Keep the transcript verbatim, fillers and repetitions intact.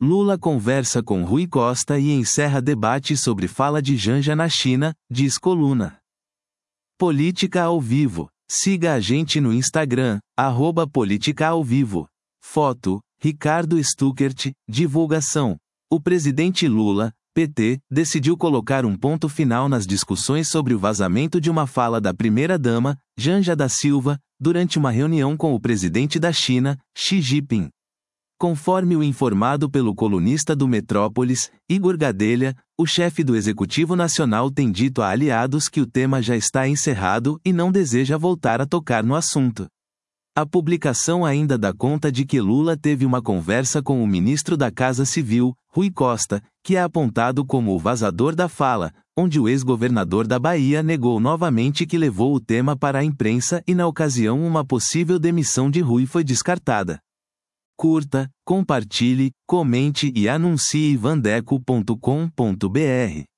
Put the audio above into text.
Lula conversa com Rui Costa e encerra debate sobre fala de Janja na China, diz coluna. Política ao vivo. Siga a gente no Instagram, arroba Política ao Vivo. Foto, Ricardo Stuckert. Divulgação. O presidente Lula, P T, decidiu colocar um ponto final nas discussões sobre o vazamento de uma fala da primeira-dama, Janja da Silva, durante uma reunião com o presidente da China, Xi Jinping. Conforme o informado pelo colunista do Metrópolis, Igor Gadelha, o chefe do Executivo Nacional tem dito a aliados que o tema já está encerrado e não deseja voltar a tocar no assunto. A publicação ainda dá conta de que Lula teve uma conversa com o ministro da Casa Civil, Rui Costa, que é apontado como o vazador da fala, onde o ex-governador da Bahia negou novamente que levou o tema para a imprensa e na ocasião uma possível demissão de Rui foi descartada. Curta, compartilhe, comente e anuncie vandeco ponto com ponto br.